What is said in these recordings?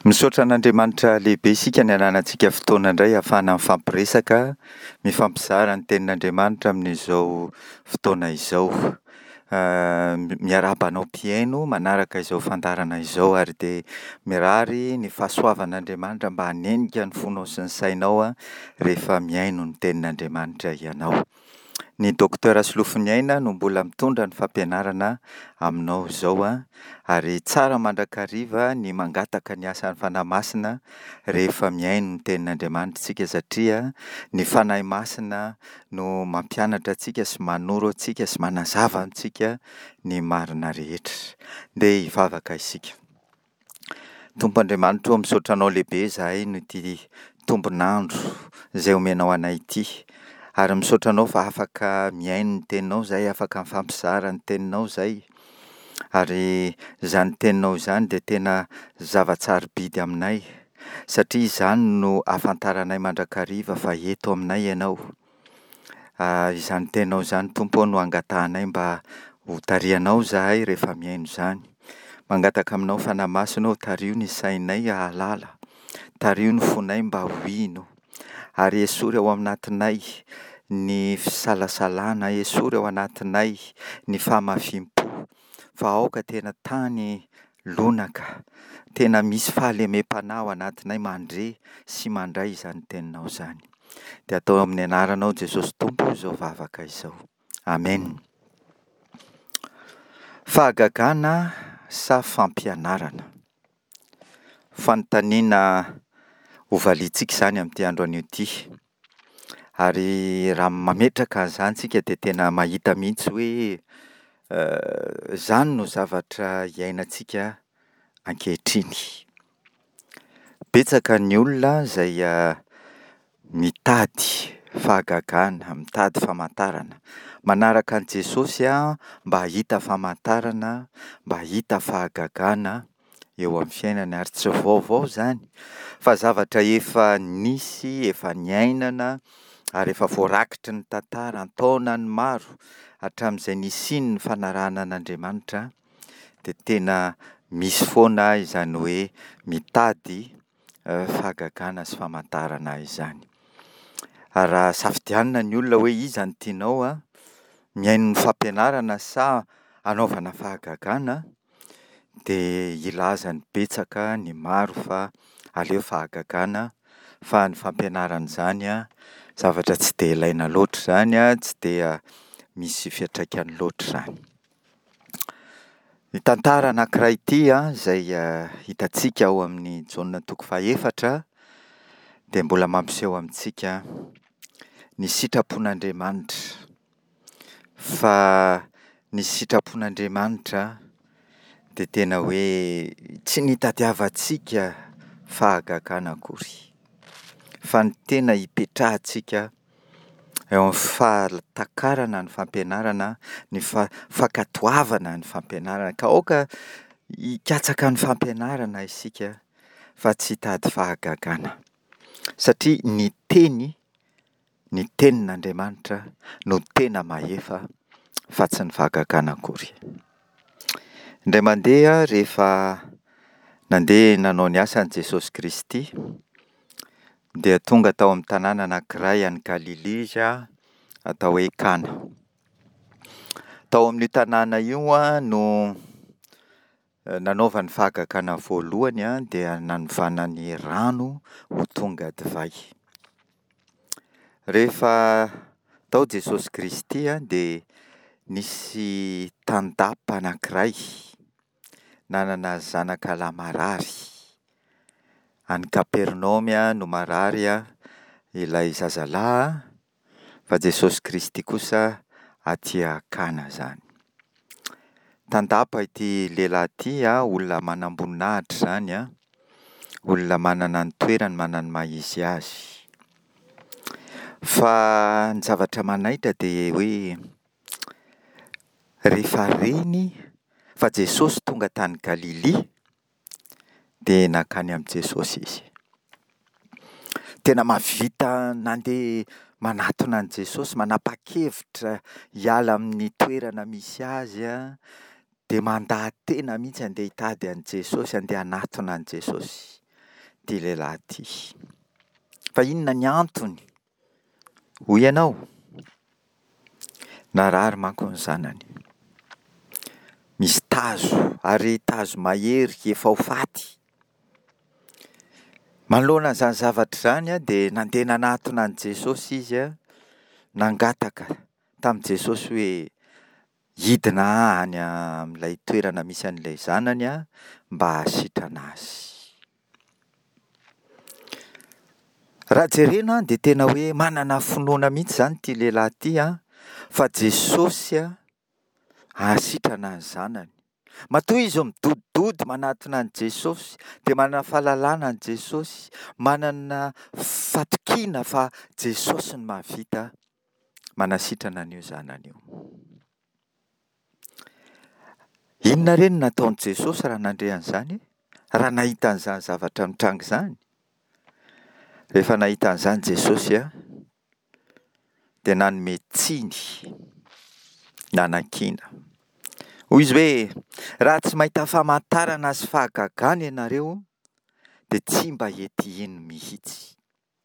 Misaotra an'Andriamanitra lehibe isika ny ananantsika fotoana indray ahafahana mifampiresaka, mifampizara ny tenin'Andriamanitra amin'izao fotoana izao. Miarahaba anao mpiaino manaraka izao fandarana izao ary dia mirary ny fahasoavan'Andriamanitra mba hanenika ny fonao sy ny sainao rehefa miaino ny tenin'Andriamanitra ianao. Ny Dokotera Solofoniaina no mbola mitondra ny fampianarana aminao izao ary tsara mandrakariva ny mangataka ny asan'ny fanahy masina rehefa miaino ny tenin'Andriamanitra isika satria ny fanahy masina no mampianatra antsika sy manoro antsika sy manazava antsika ny marina rehetra. Ndeha hivavaka isika. Tompo Andriamanitra, misaotra anao lehibe izahay no ity tombonandro izay omenao anay ity. Ary misaotra anao fa afaka miaino ny teninao izay, afaka mifampizara ny teninao izay. Ary izany teninao izany dia tena zava-tsarobidy aminay satria izany no ahafantaranay mandrakariva fa eto aminay ianao. Izany teninao izany Tompo no angatahanay mba ho tarihanao izahay rehefa miaino izany. Mangataka aminao fanahy masina ho tario ny sainay hahalala, tario ny fonay mba ho ino, ary esory ao anatinay ny fisalasalana, esory ao anatinay ny famafimpo, fa aoka tena tany lonaka, tena misy fahalemem-panahy ao anatinay mandre sy mandray izany teninao izany. Dia atao amin'ny anaranao Jesosy Tompo izao vavaka izao. Amen. Fahagagana sa fampianarana. Fanontaniana hovaliantsika izany amin'ity andro anio ity. Ary raha mametraka an'izany tsika dia tena mahita mihitsy hoe izany no zavatra iainantsika ankehitriny. Betsaka ny olona izay mitady fahagagana, mitady famantarana. Manaraka an'i Jesosy mba hahita famantarana, mba hahita fahagagana eo amin'ny fiainana ary tsy vaovao izany fa zavatra efa nisy, efa niainana ary efa voarakitry ny tantara an-taonany maro hatramin'izay nisiany ny fanarahana an'Andriamanitra dia tena misy foana izany hoe mitady fahagagana sy famantarana izany. Raha safidianina ny olona hoe iza no tianao miaino ny fampianarana sa hanaovana fahagagana, dia ilazany betsaka ny maro fa aleo fahagagana fa ny fampianarana izany zavatra tsy dia ilaina loatra izany, tsy dia misy fiantraikany loatra izany. Ny tantara anankiray ity izay hitantsika ao amin'ny Jaona toko faha-4 dia mbola mampiseho amintsika ny sitrapon'Andriamanitra. Fa ny sitrapon'Andriamanitra dia tena hoe tsy nitadiavantsika fahagagana akory, fa ny tena hipetrahantsika eo amin'ny fahatakarana ny fampianarana, ny fankatoavana ny fampianarana. Ka aoka hikatsaka ny fampianarana isika fa tsy hitady fahagagana satria ny tenin'Andriamanitra no tena mahefa fa tsy ny fahagagana akory. Indray mandeha rehefa nandeha nanao ny asan'i Jesosy Kristy dia tonga tao amin'ny tanàna anankiray any Galilea izy atao hoe Kana. Tao amin'io tanàna io no nanaovany fahagagana voalohany dia nanovana rano ho tonga divay. Rehefa tao Jesosy Kristy dia nisy tandapa anankiray nanana zanaka lahy marary. Any Kapernaoma no marary ilay zazalahy fa Jesosy Kristy kosa aty Kana izany. Tandapa ity lehilahy ity, olona manam-boninahitra izany, olona manana ny toerany, manana ny maha-izy azy. Fa ny zavatra manaitra dia hoe rehefa reny fa Jesosy tonga tany Galilea dia nakany amin'i Jesosy izy. Tena mahavita nandeha manatona an'i Jesosy, manapa-kevitra hiala amin'ny toerana misy azy dia mandahan-tena mihitsy andeha hitady an'i Jesosy, andeha hanatona an'i Jesosy. ty lehilahy ty. Fa inona ny antony? Hoy ianao, narary manko ny zanany. Misy tazo, ary tazo mahery efa ho faty. Manoloana an'izany zavatra izany dia nandeha nanatona an' Jesosy izy nangataka tamin'i Jesosy hoe hidina any amin'ilay toerana misy an'ilay zanany mba hasitrana azy. Raha jerena dia tena hoe manana finoana mihitsy izany ity lehilahy ity fa Jesosy hasitrana ny zanany. Matoa izy midodidody manatona an' Jesosy dia manana fahalalana an' Jesosy, manana fatokiana fa Jesosy no mahavita manasitrana an'io zanany io. Inona re no nataon'i Jesosy raha nandre an'izany? Raha nahita an'izany zavatra mitranga izany? Rehefa nahita an'izany Jesosy dia nanome tsiny, nanan-kina. Hoy izy hoe, raha tsy mahita famantarana sy fahagagana ianareo dia tsy mba hety hino mihitsy.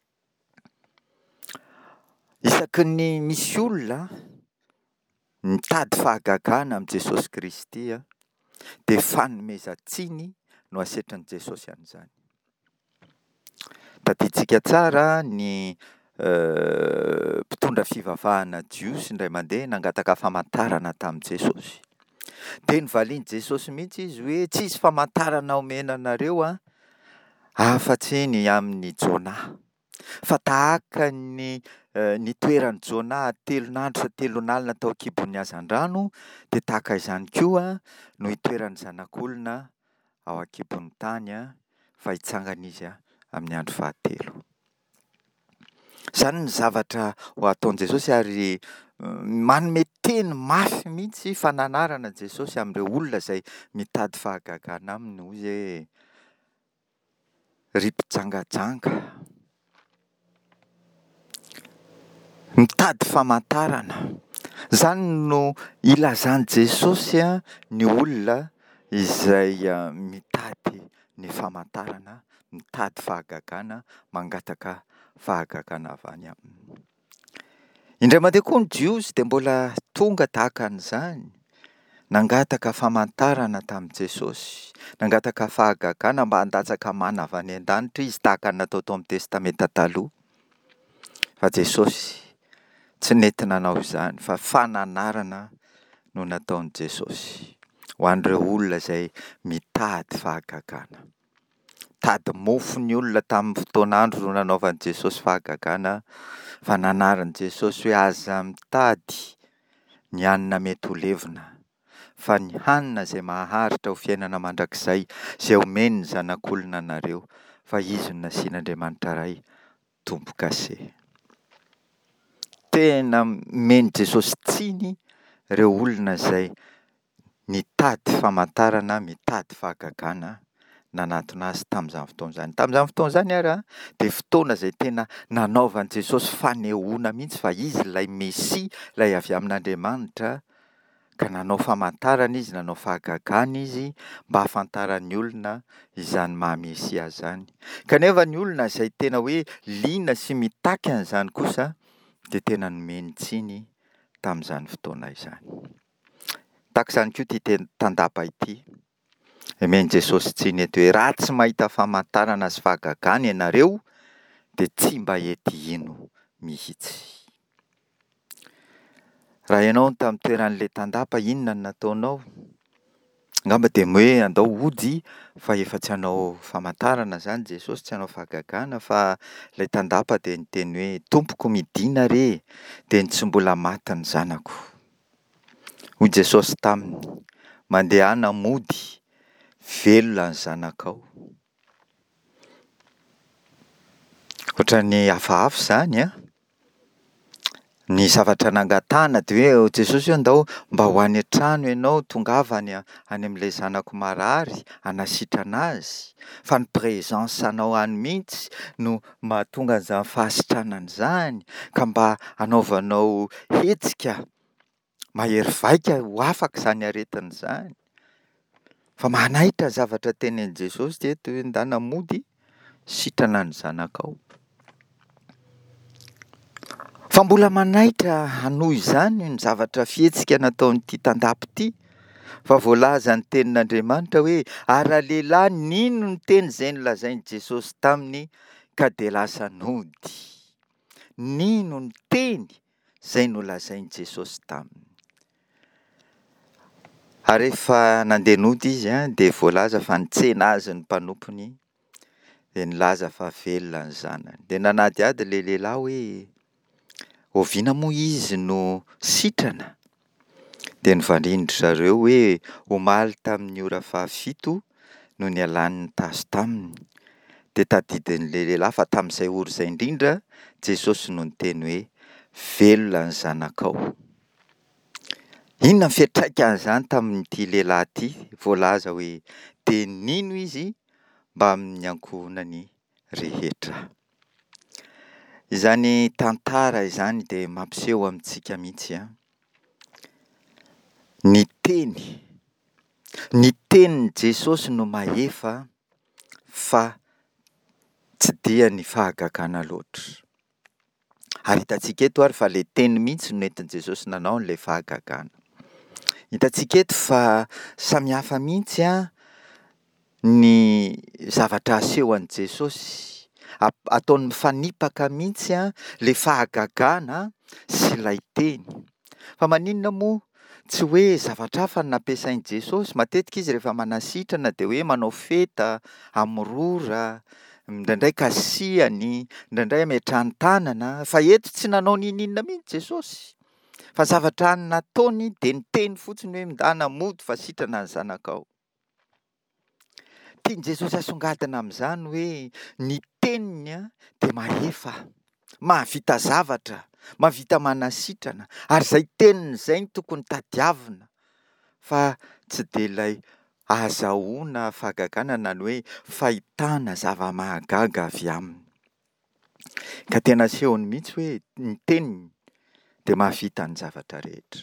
Isaky ny misy olona mitady fahagagana amin'i Jesosy Kristy dia fanomezan-tsiny no asetran'i Jesosy an'izany. Tadiditsika tsara ny mpitondra fivavahana jiosy indray mandeha nangataka famantarana tamin'i Jesosy. Dia novalian'i Jesosy mihitsy izy hoe tsy misy famantarana omena anareo afa-tsy ny amin'ny Jona. Fa tahaka ny nitoeran'i Jona 3 andro sy 3 alina tao an-kibon'ny hazan-drano dia tahaka izany koa no itoeran'ny zanak'olona ao an-kibon'ny tany fa hitsangana izy amin'ny andro fahatelo. Izany ny zavatra ho ataon'i Jesosy ary manome teny mafy mihitsy fananarana Jesosy amin'ireo olona izay mitady fahagagana aminy. Hoy hoe ry mpijangajanga, mitady famantarana. Izany no ilazan'i Jesosy ny olona izay mitady ny famantarana, mitady fahagagana, mangataka fahagagana avy any aminy. Indray mandeha koa ny jiosy dia mbola tonga tahaka an'izany. Nangataka famantarana tamin'i Jesosy, nangataka fahagagana mba handatsaka mana avy any an-danitra izy tahaka ny natao tao amin'ny testameta taloha. Fa Jesosy tsy nety nanao izany fa fananarana no nataon'i Jesosy ho an'ireo olona izay mitady fahagagana. Tady mofo ny olona tamin'ny fotoan'andro no nanaovan'i Jesosy fahagagana, fa nanarin'i Jesosy hoe aza mitady ny hanina mety ho levona, fa ny hanina izay maharitra ho fiainana mandrakizay izay omeny ny zanak'olona anareo, fa izy no nasian'Andriamanitra iray tombo-kase. Tena meny Jesosy tsiny ireo olona izay mitady famantarana, mitady fahagagana nanatona azy tamin'izany fotoana izany. Tamin'izany fotoana izany ary dia fotoana izay tena nanaovan'i Jesosy fanehoana mihitsy fa izy ilay Mesia, ilay avy amin'Andriamanitra, ka nanao famantarana izy, nanao fahagagana izy mba hahafantaran'ny olona izany maha-Mesia izany. Kanefa ny olona izay tena hoe liana sy mitaky an'izany kosa dia tena nomeny tsiny tamin'izany fotoana izany. Tahaka izany koa ity tandapa ity. Omeny Jesosy tsiny eto hoe raha tsy mahita famantarana sy fahagagana ianareo dia tsy mba hety hino mihitsy. Raha ianao tamin'ny toeran'ilay tandapa, inona no nataonao? Angamba dia hoe andao hody fa efa tsy hanao famantarana izany Jesosy, tsy hanao fahagagana, fa ilay tandapa dia niteny hoe tompoko midina re dia tsy mbola maty ny zanako. Hoy Jesosy taminy, mandehana mody, velona ny zanakao. Ohatran'ny hafahafa izany ny zavatra nangatahana dia hoe Jesosy hoe andao mba ho any an-trano ianao, tongava any amin'ilay zanako marary, hanasitrana azy. Fa ny présence-anao any mihitsy no mahatonga an'izany fahasitranana izany, ka mba hanaovanao hetsika mahery vaika ho afaka izany aretina izany. Fa manahitra ny zavatra tenenin'i Jesosy eto hoe ndana mody, sitrana ny zanakao. Fa mbola manaitra hanohy izany ny zavatra fihetsika nataon'ity tandapy ity. Fa voalaza ny tenin'Andriamanitra hoe ara-lehilahy nino ny teny izay nolazain'i Jesosy taminy ka de lasa nody. Nino ny teny izay nolazain'i Jesosy taminy. Ary rehefa nandeha nody izy de voalaza fa nitsena azy ny mpanompony de nilaza fa velona ny zanany. De nanadiady le lehilahy hoe oviana moa izy no sitrana. De nivarindry zareo hoe omaly tamin'ny ora 7 no nialan'ny tazo taminy. De tadidin'le lehilahy fa tamin'izay ora izay indrindra Jesosy no niteny hoe velona ny zanakao. Inona ny fiantraikan'izany tamin'ity lehilahy ity? Voalaza hoe de nino izy mba amin'ny ankohonany rehetra. Izany tantara izany de mampiseho amintsika mihitsy ny tenin'i Jesosy no mahefa fa tsy dia ny fahagagana loatra. Ary hitantsika eto ary fa le teny mihitsy no nentin'i Jesosy nanao n'ilay fahagagana. Hitantsika eto fa samihafa mihitsy ny zavatra asehon'i Jesosy. Ataony mifanipaka mihitsy le fahagagana sy ilay teny. Fa maninona moa? Tsy hoe zavatra hafa no nampiasain'i Jesosy. Matetika izy rehefa manasitrana de hoe manao feta, hamorora, indraindray kasiany, indraindray ametrahany tanana. Fa eto tsy nanao n'inona mihitsy Jesosy. Fa zavatra nataony de ny teny fotsiny hoe mindana mody fa sitrana ny zanakao. Tian'i Jesosy asongadina amin'izany hoe ny teniny de mahefa, mahavita zavatra, mahavita manasitrana. Ary izay teniny izay no tokony tadiavina. Fa tsy de ilay ahazahoana fahagagana na ny hoe fahitana zava-mahagaga avy aminy. Ka tena asehony mihitsy hoe ny teniny de mahavita ny zavatra rehetra.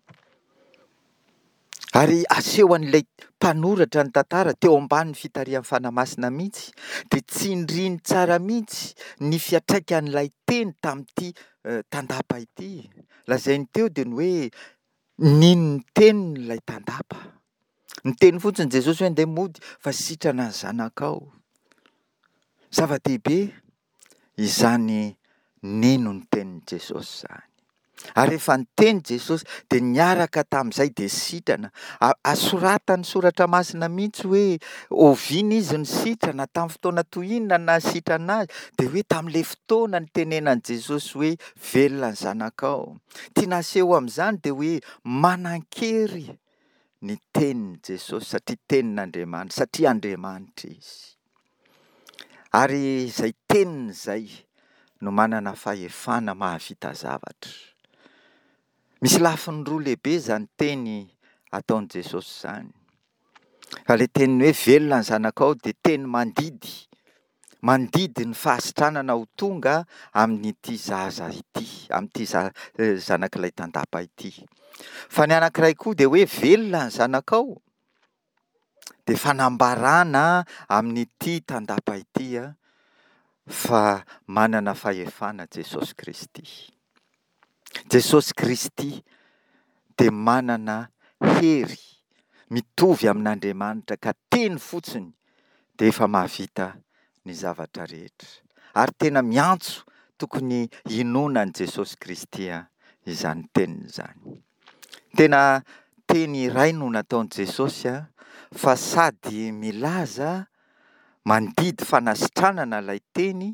Ary asehon'ilay mpanoratra ny tantara teo ambanin'ny fitarihan'ny fanamasina mihitsy. De tsindriany tsara mihitsy ny fiantraikan'ilay teny tamin'ity tandapa ity. Lazainy teo de ny hoe nino ny tenin'ilay tandapa. Ny teny fotsiny Jesosy hoe andeha mody fa sitrana ny zanakao. Zava-dehibe izany nino ny tenin'i Jesosy izany. Ary rehefa niteny Jesosy de niaraka tamin'izay de sitrana. Asoratany soratra masina mihitsy hoe oviana izy ny sitrana tamin'ny fotoana toy inona no nahasitrana azy. De hoe tamin'ilay fotoana ny tenenan'i Jesosy hoe velona ny zanakao. Ty naseho amin'izany de hoe manan-kery ny tenin'i Jesosy satria tenin'Andriamanitra, satria Andriamanitra izy. Ary izay teniny izay no manana fahefana mahavita zavatra. Misy lafiny roa lehibe izany teny ataon'i Jesosy izany. Fa le teniny hoe velona ny zanakao de teny mandidy. Mandidy ny fahasitranana ho tonga amin'ity zaza ity, amin'ity zanak'ilay tandapa ity. Fa ny anankiray koa de hoe velona ny zanakao. De fanambarana amin'ity tandapa ity fa manana fahefana Jesosy Kristy. Jesosy Kristy de manana hery mitovy amin'Andriamanitra ka teny fotsiny de efa mahavita ny zavatra rehetra. Ary tena miantso tokony hinonan'i Jesosy Kristy izany teniny izany. Tena teny iray no nataon'i Jesosy fa sady milaza mandidy fanasitranana ilay teny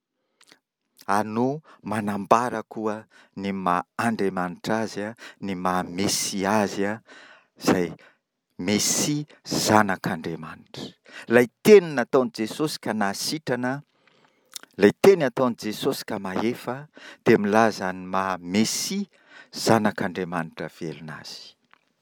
no manambara koa ny maha-Andriamanitra azy, ny maha-Mesia azy izay Mesia zanak'Andriamanitra. Ilay teny nataon'i Jesosy ka nahasitrana, ilay teny ataon'i Jesosy ka mahefa de milaza ny maha-Mesia zanak'Andriamanitra velona azy.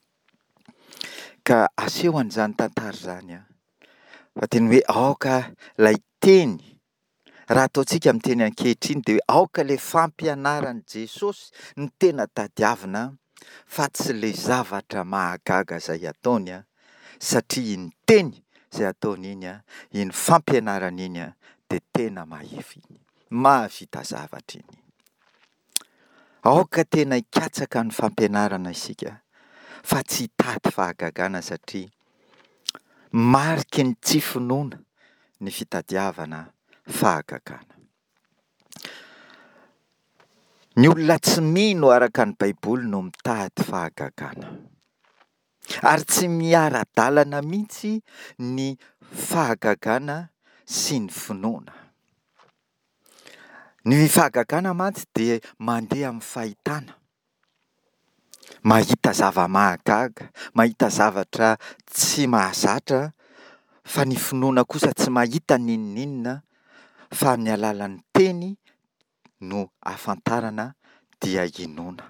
Ka aseho an'izany tantara izany fa teny hoe aoka ilay teny. Raha ataontsika amin'ny teny ankehitriny de hoe aoka ilay fampianaran'i Jesosy ny tena tadiavina fa tsy ilay zavatra mahagaga izay ataony satria iny teny izay ataony iny, iny fampianarana iny dia tena mahefy iny, mahavita zavatra iny. Aoka tena hikatsaka ny fampianarana isika fa tsy hitady fahagagana satria mariky ny tsy finoana ny fitadiavana fahagagana. Ny olona tsy mino araka ny Baiboly no mitady fahagagana ary tsy miara-dalana mihitsy ny fahagagana sy ny finoana. Ny fahagagana mantsy dia mandeha amin'ny fahitana, mahita zava-mahagaga, mahita zavatra tsy mahazatra, fa ny finoana kosa tsy mahita n'inona fa amin'ny alalan'ny teny no ahafantarana dia inoana.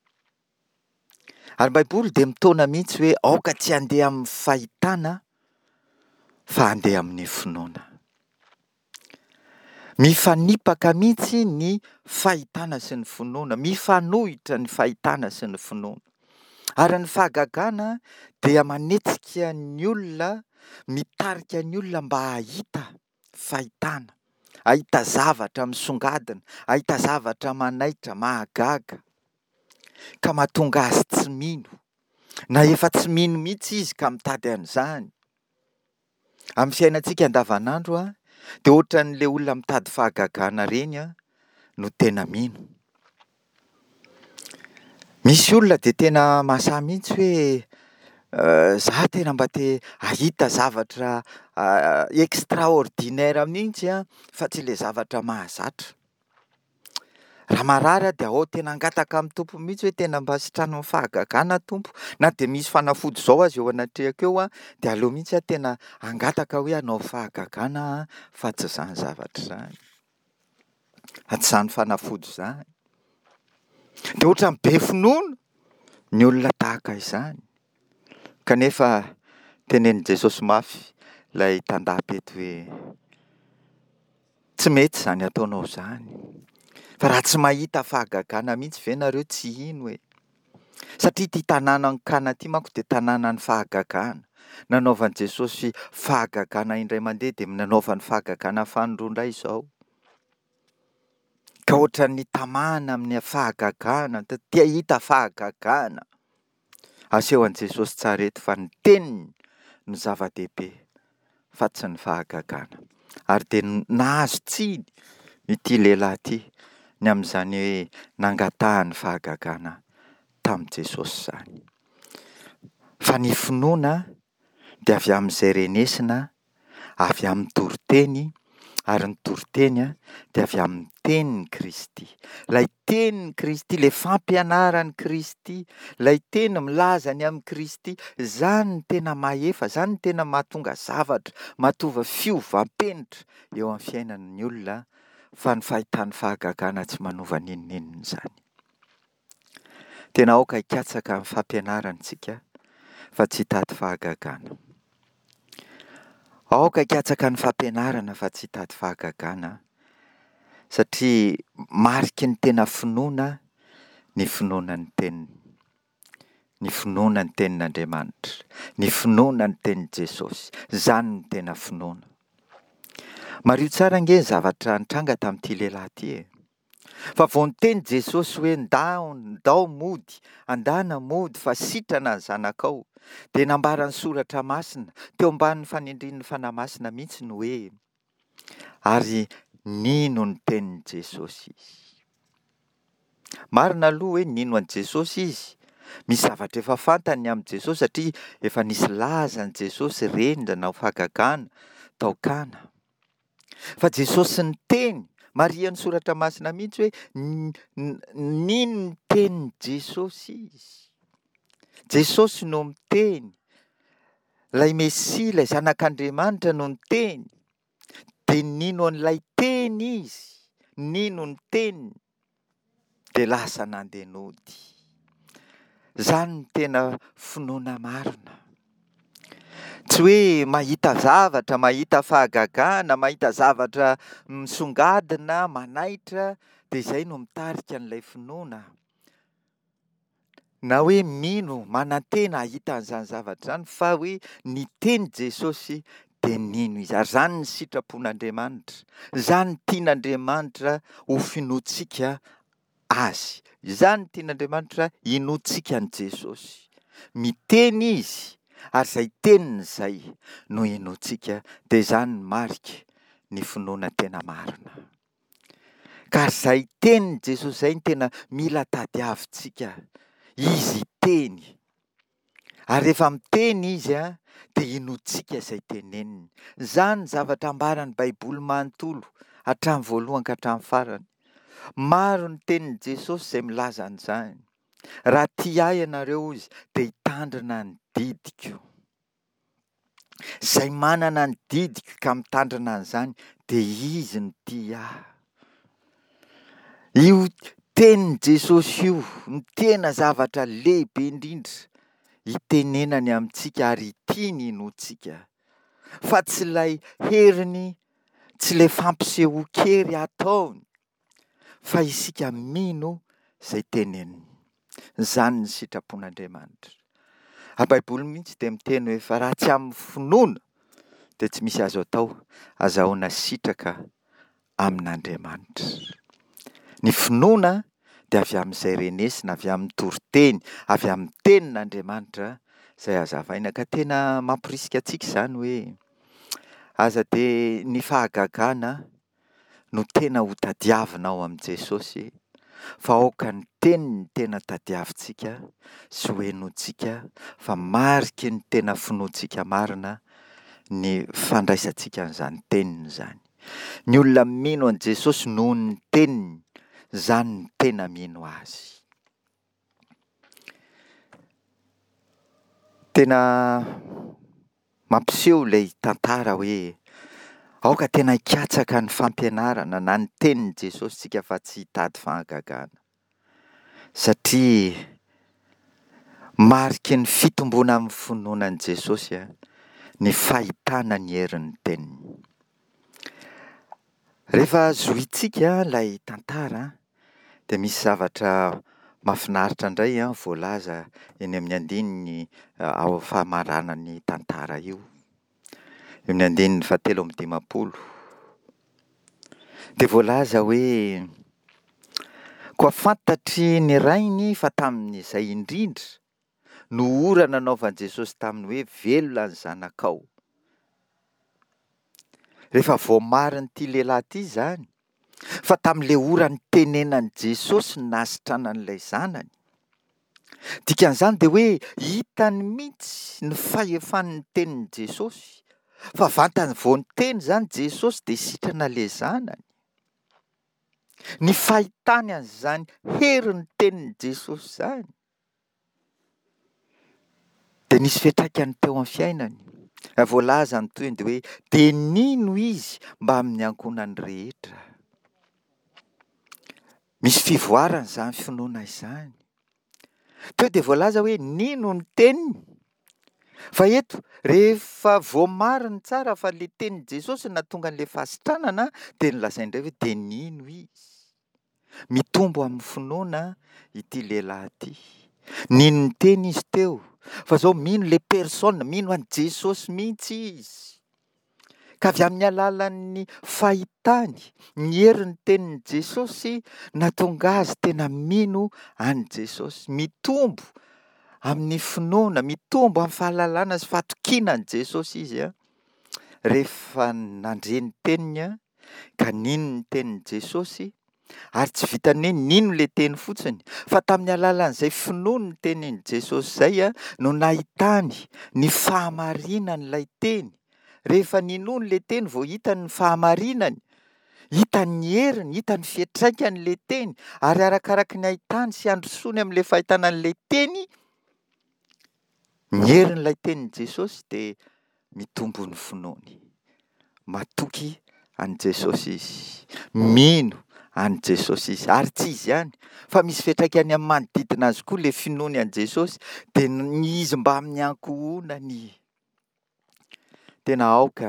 Ary Baiboly dia mitaona mihitsy hoe aoka tsy handeha amin'ny fahitana fa handeha amin'ny finoana. Mifanipaka mihitsy ny fahitana sy ny finoana, mifanohitra ny fahitana sy ny finoana. Ary ny fahagagana dia manetsika ny olona, mitarika ny olona mba hahita fahitana, hahita zavatra misongadina, hahita zavatra manaitra, mahagaga, ka mahatonga azy tsy mino, na efa tsy mino mihitsy izy ka mitady an'izany. Amin'ny fiainantsika andavanandro dia ohatran'ilay olona mitady fahagagana reny no tena mino. Misy olona dia tena mahasahy mihitsy hoe za tena mba te hahita zavatra extraordinaire mihitsy fa tsy ilay zavatra mahazatra. Raha marary dia tena hangataka amin'ny tompo mihitsy hoe tena mba sitrano amin'ny fahagagana tompo, na dia misy fanafody izao azy eo anatrehako eo dia aleo mihitsy tena hangataka hoe hanao fahagagana fa tsy izany zavatra izany, fa tsy izany fanafody izany. Dia ohatran'ny be finoana ny olona tahaka izany, kanefa tenenin' Jesosy mafy ilay tandahy eto hoe tsy mety izany ataonao izany, fa raha tsy mahita fahagagana mihitsy ve nareo tsy ino e? Satria ity tanàna Kana ity manko dia tanàna ny fahagagana. Nanaovan'i Jesosy fahagagana indray mandeha dia nanaovany fahagagana fanindroa indray izao. Ka ohatran'ny tamana amin'ny fahagagana, tia hita fahagagana. Asehon'i Jesosy tsara eto fa ny teniny no zava-dehibe fa tsy ny fahagagana. Ary dia nahazo tsiny ity lehilahy ity ny amin'izany hoe nangatahany fahagagana tamin'i Jesosy izany. Fa ny finoana dia avy amin'izay renesina, avy amin'ny toriteny, ary ny toriteny dia avy amin'ny tenin'i Kristy. Ilay tenin'i Kristy, ilay fampianaran'i Kristy, ilay teny milaza ny amin'ny Kristy, izany ny tena mahefa, izany ny tena mahatonga zavatra, mahatova fiovam-penitra eo amin'ny fiainan'ny olona, fa ny fahitany fahagagana tsy manova n'inon'inona izany. Tena aoka hikatsaka amin'ny fampianarantsika fa tsy hitady fahagagana. Aoka hikatsaka ny fampianarana fa tsy hitady fahagagana, satria mariky ny tena finoana ny finoana ny teniny, ny finoana ny tenin'Andriamanitra, ny finoana ny tenin'i Jesosy. Izany ny tena finoana. Mario tsara ange ny zavatra nitranga tamin'ity lehilahy ity e. Fa vao niteny Jesosy hoe ndao mody, andana mody fa sitrana ny zanakao, dia nambara ny soratra masina teo ambanin'ny fanindrin'ny fanahy masina mihitsy ny hoe ary nino ny tenin'i Jesosy izy. Marina aloha hoe nino an'i Jesosy izy. Misy zavatra efa fantany amin'i Jesosy satria efa nisy laza an'i Jesosy reny nanao fahagagana tao Kana. Fa Jesosy ny teny, Maria ny soratra masina mihitsy hoe nino ny tenin'i Jesosy izy. Jesosy no miteny, ilay Mesia, ilay zanak'Andriamanitra no miteny, dia nino an'ilay teny izy, nino ny teniny, dia lasa nandeha nody. Izany ny tena finoana marina. Tsy hoe mahita zavatra, mahita fahagagana, mahita zavatra misongadina, manaitra, dia izay no mitarika an'ilay finoana. Na hoe mino, manantena hahita an'izany zavatra izany, fa hoe ny teny Jesosy dia nino izy ary zany ny sitrapon'Andriamanitra, zany tian'Andriamanitra ho finoantsika azy, zany tian'Andriamanitra inoantsika an' Jesosy. Miteny izy ary izay teniny izay no inoantsika, dia izany ny marika ny finoana tena marina. Ka izay teniny Jesosy izay ny tena mila tadiavintsika. Izy teny ary rehefa miteny izy dia inoantsika izay teneniny. Zany zavatra ambaran'ny baiboly manontolo hatramin'ny voalohany ka hatramin'ny farany. Maro ny tenin'i Jesosy izay milaza an'izany. Raha tia ahy ianareo izy dia hitandrina ny didiko. Izay manana ny didiko ka mitandrina an'izany dia izy no tia ahy. Io tenin'i Jesosy io ny tena zavatra lehibe indrindra hitenenany amintsika ary tiany inoantsika. Fa tsy ilay heriny, tsy ilay fampisehoan-kery ataony, fa isika mino izay teneniny. Izany ny sitrapon'Andriamanitra. A baiboly mihitsy dia miteny hoe fa raha tsy amin'ny finoana dia tsy misy azo atao, azahoana sitraka amin'Andriamanitra. Ny finoana dia avy amin'izay renesina, avy amin'ny toriteny, avy amin'ny tenin'Andriamanitra izay hazavaina. Ka tena mampirisika antsika izany hoe aza dia ny fahagagana no tena ho tadiavinao amin'i Jesosy, fa aoka ny teniny tena tadiavintsika sy ho henoantsika, fa mariky ny tena finoantsika marina ny fandraisantsika an'izany teniny izany. Ny olona mino an' Jesosy noho ny teniny, izany ny tena mino azy. Tena mampiseho ilay tantara hoe aoka tena hikatsaka ny fampianarana na ny tenin'i Jesosy tsika fa tsy hitady fahagagana. Satria mariky ny fitomboana amin'ny finoanan'i Jesosy ny fahitana ny herin'ny teniny. Rehefa zohitsika ilay tantara dia misy zavatra mahafinaritra indray voalaza eny amin'ny andininy ao famaranany tantara io. Eo amin'ny andininy 7:50 dia voalaza hoe koa fantatry ny rainy fa tamin'izay indrindra no ora nanaovan'i Jesosy taminy hoe velona ny zanakao. Rehefa voamariny ity lehilahy ity izany, fa tamin'ilay ora ny tenenan'i Jesosy ny nasitrana an'ilay zanany. Dikan'izany dia hoe hitany mihitsy ny fahefan'ny tenin'i Jesosy. Fa vantany vao niteny izany Jesosy dia sitrana ilay zanany. Ny fahitany an'izany herin'ny tenin'i Jesosy izany dia nisy fiantraikany teo amin'ny fiainany. Voalaza ny toy dia hoe dia nino izy mba amin'ny ankonany rehetra. Misy fivoarana izany finoana izany. Teo dia voalaza hoe nino ny teniny. Fa eto rehefa voamariny tsara fa ilay tenin'i Jesosy nahatonga an'ilay fahasitranana dia nolazainy indray hoe dia nino izy. Mitombo amin'ny finoana ity lehilahy ity. Nino ny teny izy teo. Fa zao mino ilay persona, mino an'i Jesosy mihitsy izy. Ka avy amin'ny alalan'ny fahitany ny herin'ny tenin'i Jesosy nahatonga azy tena mino an'i Jesosy. Mitombo amin'ny finoana, mitombo amin'ny fahalalana sy fahatokiana an'i Jesosy izy. Rehefa nandre ny teniny ka nino ny tenin'i Jesosy ary tsy vitany hoe nino ilay teny fotsiny, fa tamin'ny alalan'izay finoany ny tenin'i Jesosy izay no nahitany ny fahamarinan'ilay teny. Rehefa ninoany ilay teny vao hitany ny fahamarinany, hitany ny heriny, hitany fiantraikan'ilay teny ary arakaraka ny ahitany sy androsony amin'ilay fahitana an'ilay teny, ny herin'ilay tenin'i Jesosy dia mitombo ny finoany. Matoky an'i Jesosy izy, mino an'i Jesosy izy, ary tsy izy ihany fa misy fiantraikany amin'ny manodidina azy koa ilay finoany an'i Jesosy dia ny izy mba amin'ny ankohonany. Tena aoka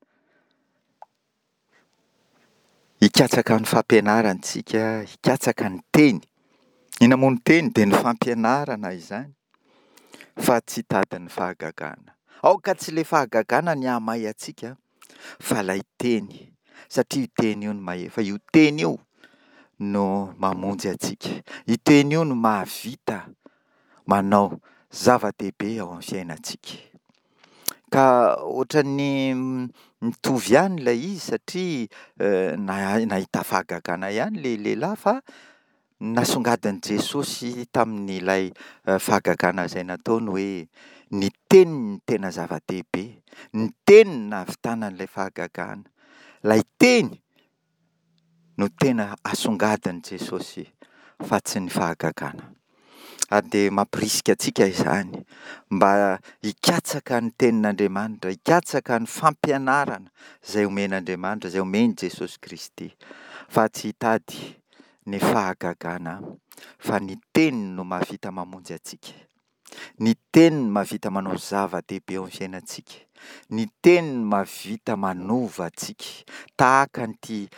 hikatsaka ny fampianarantsika, hikatsaka ny teny. Ina moa ny teny dia ny fampianarana izany, fa tsy hitady ny fahagagana. Aoka tsy le fahagagana ny hamay antsika fa ilay teny, satria io teny io no fa io teny io no mamonjy antsika. Io teny io no mahavita manao zava-dehibe ao amin'ny fiainantsika. Ka ohatran'ny mitovy ihany ilay izy satria nahita fahagagana ihany le lehilahy fa nasongadin' Jesosy tamin'ilay fahagagana izay nataony hoe ny teniny ny tena zava-dehibe, ny teny no nahavitana an'ilay fahagagana. Ilay teny no tena asongadin' Jesosy fa tsy ny fahagagana. De mampirisika antsika izany mba hikatsaka ny tenin'Andriamanitra, hikatsaka ny fampianarana izay omen'Andriamanitra, izay omeny Jesosy Kristy, fa tsy hitady ny fahagagana fa ny teniny no mahavita mamonjy antsika. Ny teniny mahavita manao zava-dehibe ao amin'ny fiainantsika. Ny teniny mahavita manova antsika tahaka an'ity